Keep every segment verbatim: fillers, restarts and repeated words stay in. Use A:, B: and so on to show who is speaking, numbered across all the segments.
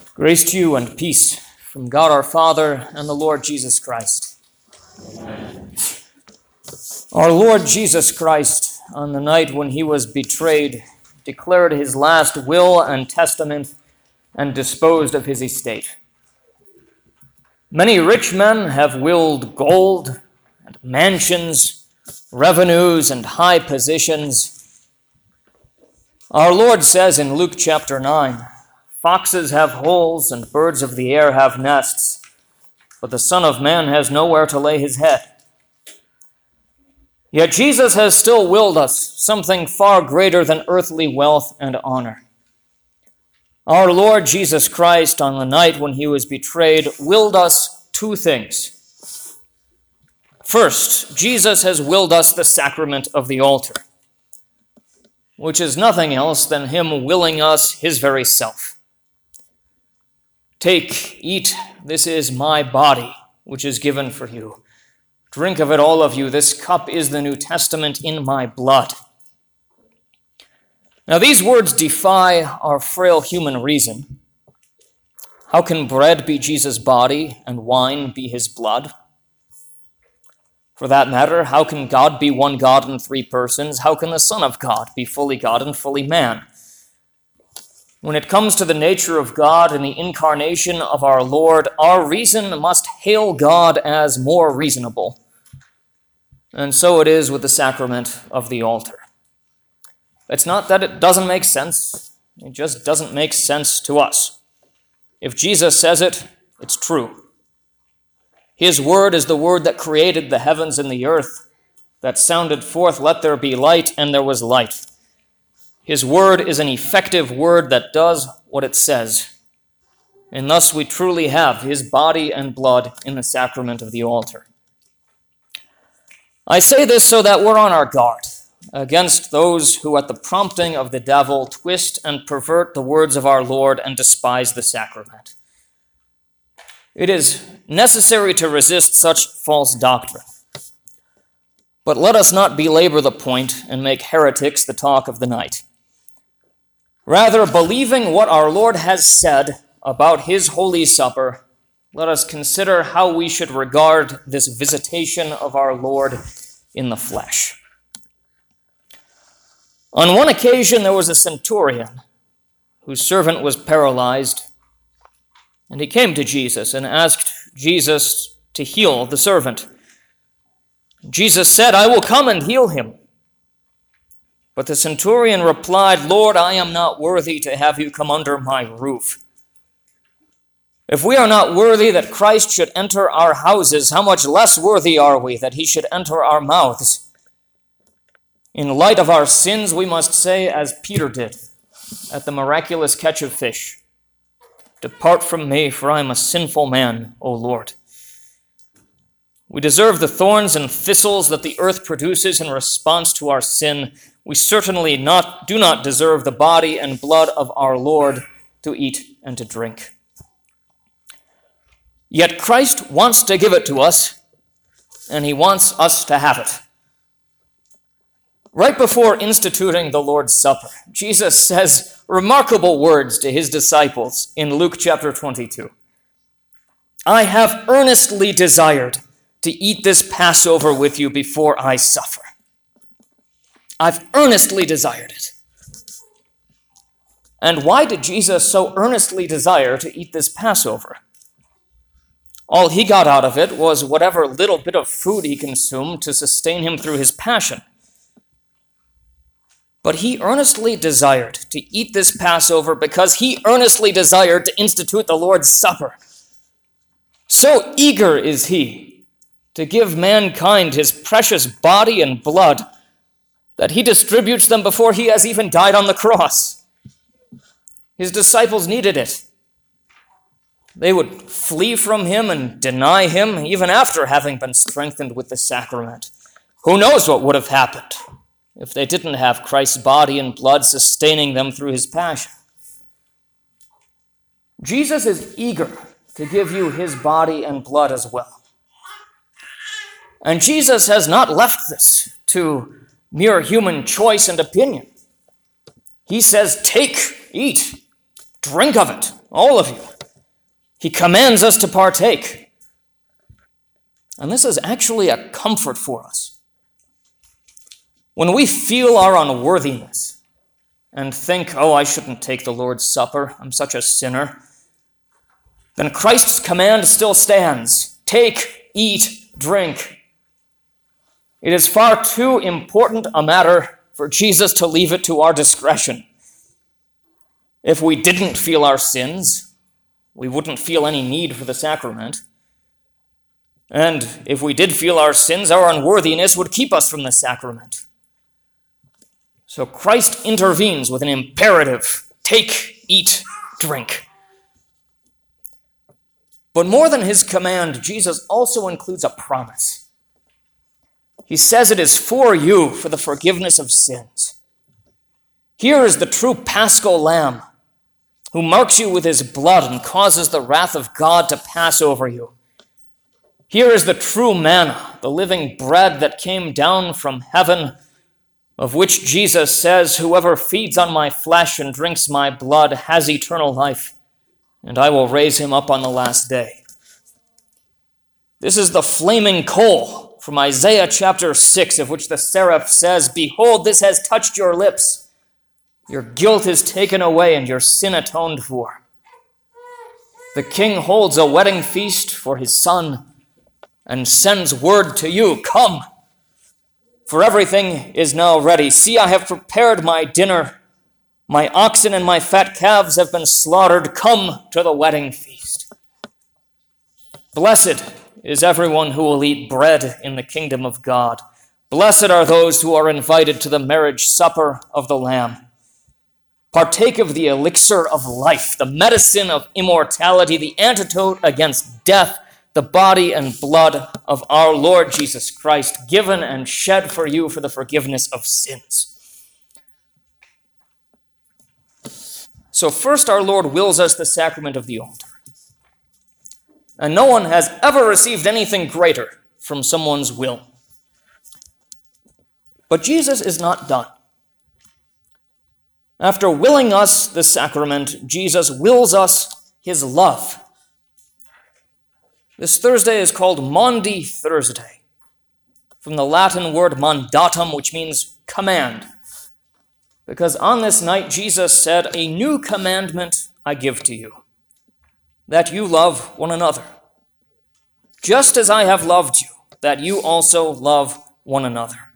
A: Grace to you and peace from God our Father and the Lord Jesus Christ. Amen. Our Lord Jesus Christ, on the night when he was betrayed, declared his last will and testament and disposed of his estate. Many rich men have willed gold and mansions, revenues and high positions. Our Lord says in Luke chapter nine, "Foxes have holes and birds of the air have nests, but the Son of Man has nowhere to lay his head." Yet Jesus has still willed us something far greater than earthly wealth and honor. Our Lord Jesus Christ, on the night when he was betrayed, willed us two things. First, Jesus has willed us the sacrament of the altar, which is nothing else than him willing us his very self. "Take, eat, this is my body, which is given for you. Drink of it, all of you. This cup is the New Testament in my blood." Now, these words defy our frail human reason. How can bread be Jesus' body and wine be his blood? For that matter, how can God be one God in three persons? How can the Son of God be fully God and fully man? When it comes to the nature of God and the incarnation of our Lord, our reason must hail God as more reasonable. And so it is with the sacrament of the altar. It's not that it doesn't make sense. It just doesn't make sense to us. If Jesus says it, it's true. His word is the word that created the heavens and the earth, that sounded forth, "Let there be light," and there was light. His word is an effective word that does what it says. And thus we truly have his body and blood in the sacrament of the altar. I say this so that we're on our guard against those who, at the prompting of the devil, twist and pervert the words of our Lord and despise the sacrament. It is necessary to resist such false doctrine. But let us not belabor the point and make heretics the talk of the night. Rather, believing what our Lord has said about his Holy Supper, let us consider how we should regard this visitation of our Lord in the flesh. On one occasion, there was a centurion whose servant was paralyzed, and he came to Jesus and asked Jesus to heal the servant. Jesus said, "I will come and heal him." But the centurion replied, "Lord, I am not worthy to have you come under my roof. If we are not worthy that Christ should enter our houses, how much less worthy are we that he should enter our mouths? In light of our sins, we must say, as Peter did at the miraculous catch of fish, 'Depart from me, for I am a sinful man, O Lord.' We deserve the thorns and thistles that the earth produces in response to our sin. We certainly not, do not deserve the body and blood of our Lord to eat and to drink. Yet Christ wants to give it to us, and he wants us to have it. Right before instituting the Lord's Supper, Jesus says remarkable words to his disciples in Luke chapter twenty-two. "I have earnestly desired to eat this Passover with you before I suffer." I've earnestly desired it. And why did Jesus so earnestly desire to eat this Passover? All he got out of it was whatever little bit of food he consumed to sustain him through his passion. But he earnestly desired to eat this Passover because he earnestly desired to institute the Lord's Supper. So eager is he to give mankind his precious body and blood that he distributes them before he has even died on the cross. His disciples needed it. They would flee from him and deny him even after having been strengthened with the sacrament. Who knows what would have happened if they didn't have Christ's body and blood sustaining them through his passion? Jesus is eager to give you his body and blood as well. And Jesus has not left this to mere human choice and opinion. He says, "Take, eat, drink of it, all of you. He commands us to partake. And this is actually a comfort for us. When we feel our unworthiness and think, oh, I shouldn't take the Lord's Supper, I'm such a sinner, then Christ's command still stands. Take, eat, drink. It is far too important a matter for Jesus to leave it to our discretion. If we didn't feel our sins, we wouldn't feel any need for the sacrament. And if we did feel our sins, our unworthiness would keep us from the sacrament. So Christ intervenes with an imperative: take, eat, drink. But more than his command, Jesus also includes a promise. He says it is for you, for the forgiveness of sins. Here is the true Paschal Lamb, who marks you with his blood and causes the wrath of God to pass over you. Here is the true manna, the living bread that came down from heaven, of which Jesus says, whoever feeds on my flesh and drinks my blood has eternal life, and I will raise him up on the last day. This is the flaming coal from Isaiah chapter six, of which the seraph says, behold, this has touched your lips. Your guilt is taken away and your sin atoned for. The king holds a wedding feast for his son and sends word to you, come, for everything is now ready. See, I have prepared my dinner. My oxen and my fat calves have been slaughtered. Come to the wedding feast. Blessed is everyone who will eat bread in the kingdom of God. Blessed are those who are invited to the marriage supper of the Lamb. Partake of the elixir of life, the medicine of immortality, the antidote against death, the body and blood of our Lord Jesus Christ, given and shed for you for the forgiveness of sins. So first, our Lord wills us the sacrament of the altar. And no one has ever received anything greater from someone's will. But Jesus is not done. After willing us the sacrament, Jesus wills us his love. This Thursday is called Maundy Thursday, from the Latin word mandatum, which means command. Because on this night, Jesus said, a new commandment I give to you, that you love one another. Just as I have loved you, that you also love one another.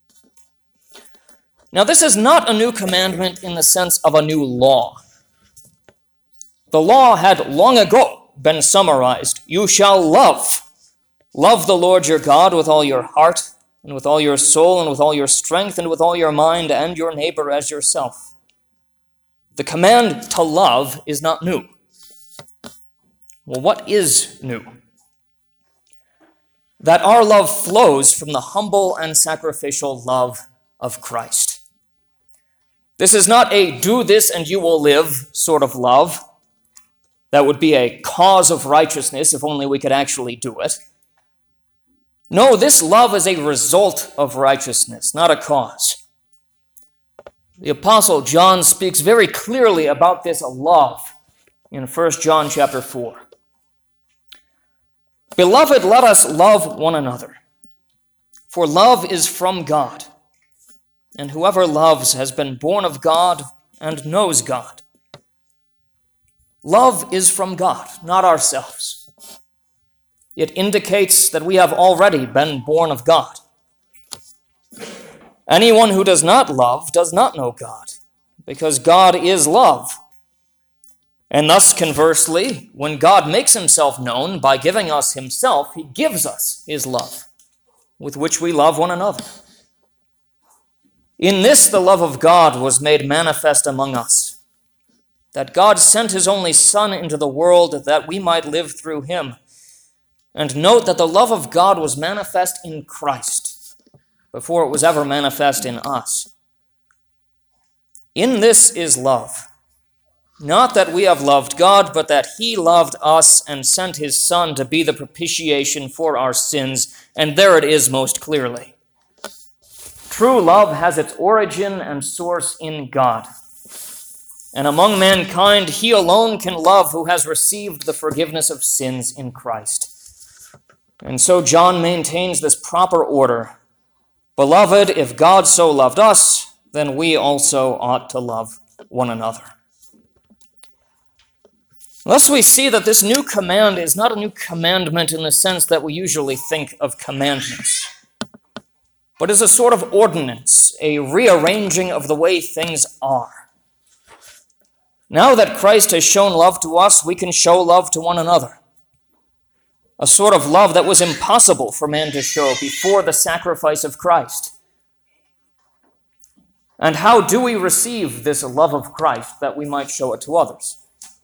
A: Now, this is not a new commandment in the sense of a new law. The law had long ago been summarized. You shall love. Love the Lord your God with all your heart, and with all your soul, and with all your strength, and with all your mind, and your neighbor as yourself. The command to love is not new. Well, what is new? That our love flows from the humble and sacrificial love of Christ. This is not a do this and you will live sort of love. That would be a cause of righteousness if only we could actually do it. No, this love is a result of righteousness, not a cause. The Apostle John speaks very clearly about this love in First John chapter four. Beloved, let us love one another, for love is from God, and whoever loves has been born of God and knows God. Love is from God, not ourselves. It indicates that we have already been born of God. Anyone who does not love does not know God, because God is love. And thus, conversely, when God makes himself known by giving us himself, he gives us his love, with which we love one another. In this, the love of God was made manifest among us, that God sent his only Son into the world that we might live through him. And note that the love of God was manifest in Christ before it was ever manifest in us. In this is love. Not that we have loved God, but that he loved us and sent his Son to be the propitiation for our sins. And there it is most clearly. True love has its origin and source in God. and among mankind he alone can love who has received the forgiveness of sins in Christ. And so John maintains this proper order. Beloved, if God so loved us, then we also ought to love one another. Thus we see that this new command is not a new commandment in the sense that we usually think of commandments, but is a sort of ordinance, a rearranging of the way things are. Now that Christ has shown love to us, we can show love to one another. A sort of love that was impossible for man to show before the sacrifice of Christ. And how do we receive this love of Christ that we might show it to others?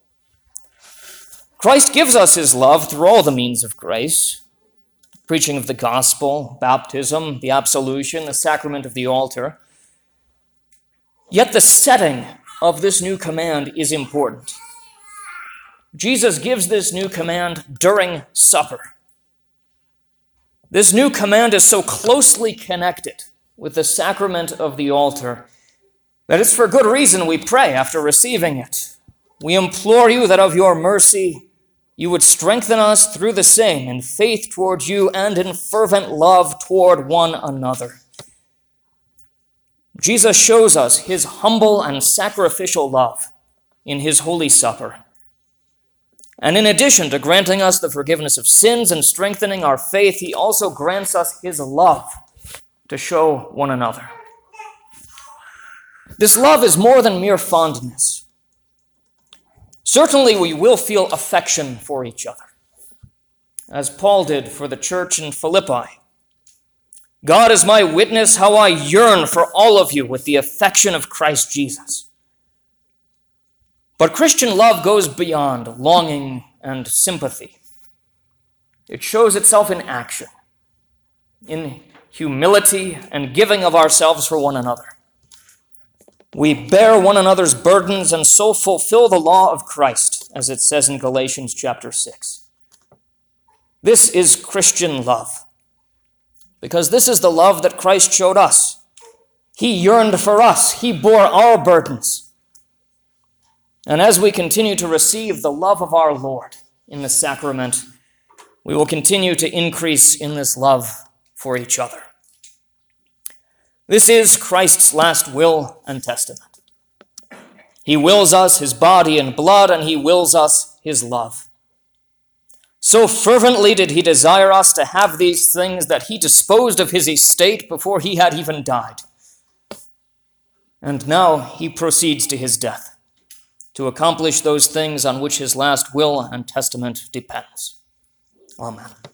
A: Christ gives us his love through all the means of grace, preaching of the gospel, baptism, the absolution, the sacrament of the altar. Yet the setting of this new command is important. Jesus gives this new command during supper. This new command is so closely connected with the sacrament of the altar that it's for good reason we pray after receiving it. We implore you that of your mercy you would strengthen us through the same in faith towards you and in fervent love toward one another. Jesus shows us his humble and sacrificial love in his Holy Supper. And in addition to granting us the forgiveness of sins and strengthening our faith, he also grants us his love to show one another. This love is more than mere fondness. Certainly we will feel affection for each other, as Paul did for the church in Philippi. God is my witness how I yearn for all of you with the affection of Christ Jesus. But Christian love goes beyond longing and sympathy. It shows itself in action, in humility and giving of ourselves for one another. We bear one another's burdens and so fulfill the law of Christ, as it says in Galatians chapter six. This is Christian love, because this is the love that Christ showed us. He yearned for us. He bore our burdens. And as we continue to receive the love of our Lord in the sacrament, we will continue to increase in this love for each other. This is Christ's last will and testament. He wills us his body and blood, and he wills us his love. So fervently did he desire us to have these things that he disposed of his estate before he had even died. And now he proceeds to his death, to accomplish those things on which his last will and testament depends. Amen.